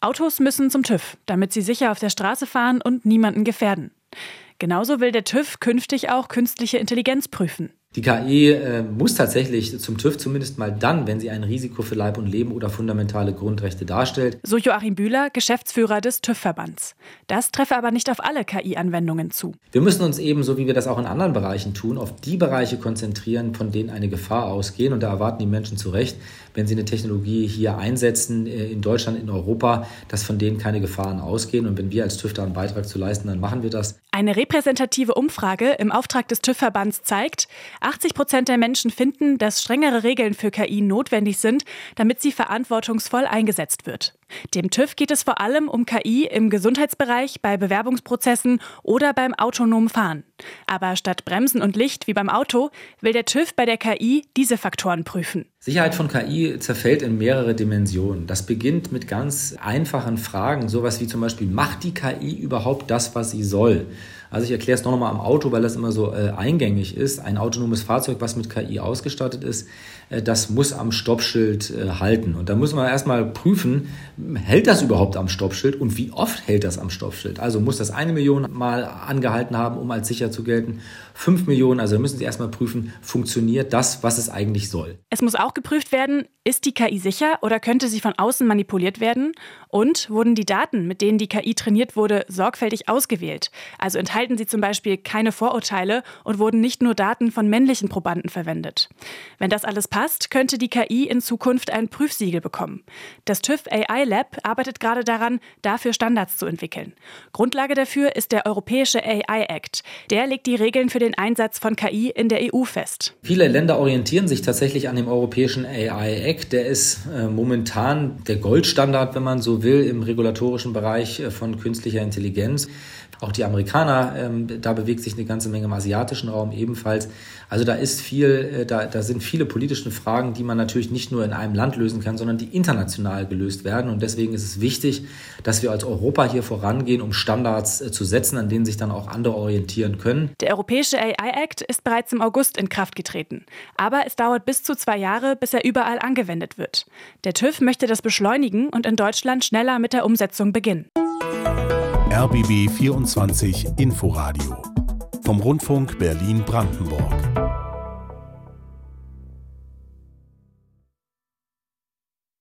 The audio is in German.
Autos müssen zum TÜV, damit sie sicher auf der Straße fahren und niemanden gefährden. Genauso will der TÜV künftig auch künstliche Intelligenz prüfen. Die KI muss tatsächlich zum TÜV zumindest mal dann, wenn sie ein Risiko für Leib und Leben oder fundamentale Grundrechte darstellt. So Joachim Bühler, Geschäftsführer des TÜV-Verbands. Das treffe aber nicht auf alle KI-Anwendungen zu. Wir müssen uns eben, so wie wir das auch in anderen Bereichen tun, auf die Bereiche konzentrieren, von denen eine Gefahr ausgehen. Und da erwarten die Menschen zu Recht, wenn sie eine Technologie hier einsetzen, in Deutschland, in Europa, dass von denen keine Gefahren ausgehen. Und wenn wir als TÜV da einen Beitrag zu leisten, dann machen wir das. Eine repräsentative Umfrage im Auftrag des TÜV-Verbands zeigt, 80% der Menschen finden, dass strengere Regeln für KI notwendig sind, damit sie verantwortungsvoll eingesetzt wird. Dem TÜV geht es vor allem um KI im Gesundheitsbereich, bei Bewerbungsprozessen oder beim autonomen Fahren. Aber statt Bremsen und Licht wie beim Auto will der TÜV bei der KI diese Faktoren prüfen. Sicherheit von KI zerfällt in mehrere Dimensionen. Das beginnt mit ganz einfachen Fragen, sowas wie zum Beispiel, macht die KI überhaupt das, was sie soll? Also ich erkläre es noch mal am Auto, weil das immer so eingängig ist. Ein autonomes Fahrzeug, was mit KI ausgestattet ist, das muss am Stoppschild halten. Und da muss man erstmal prüfen, hält das überhaupt am Stoppschild und wie oft hält das am Stoppschild? Also muss das 1 Million Mal angehalten haben, um als sicher zu gelten? 5 Millionen, also da müssen Sie erstmal prüfen, funktioniert das, was es eigentlich soll? Es muss auch geprüft werden, ist die KI sicher oder könnte sie von außen manipuliert werden? Und wurden die Daten, mit denen die KI trainiert wurde, sorgfältig ausgewählt? Also enthalten sie zum Beispiel keine Vorurteile und wurden nicht nur Daten von männlichen Probanden verwendet. Wenn das alles passt, könnte die KI in Zukunft ein Prüfsiegel bekommen. Das TÜV AI Lab arbeitet gerade daran, dafür Standards zu entwickeln. Grundlage dafür ist der Europäische AI Act. Der legt die Regeln für den Einsatz von KI in der EU fest. Viele Länder orientieren sich tatsächlich an dem Europäischen AI Act. Der ist momentan der Goldstandard, wenn man so will, im regulatorischen Bereich von künstlicher Intelligenz. Auch die Amerikaner, da bewegt sich eine ganze Menge im asiatischen Raum ebenfalls. Also da ist viel, da sind viele politische Fragen, die man natürlich nicht nur in einem Land lösen kann, sondern die international gelöst werden. Und deswegen ist es wichtig, dass wir als Europa hier vorangehen, um Standards zu setzen, an denen sich dann auch andere orientieren können. Der Europäische AI Act ist bereits im August in Kraft getreten. Aber es dauert bis zu 2 Jahre, bis er überall angewendet wird. Der TÜV möchte das beschleunigen und in Deutschland schneller mit der Umsetzung beginnen. RBB 24 Inforadio vom Rundfunk Berlin-Brandenburg.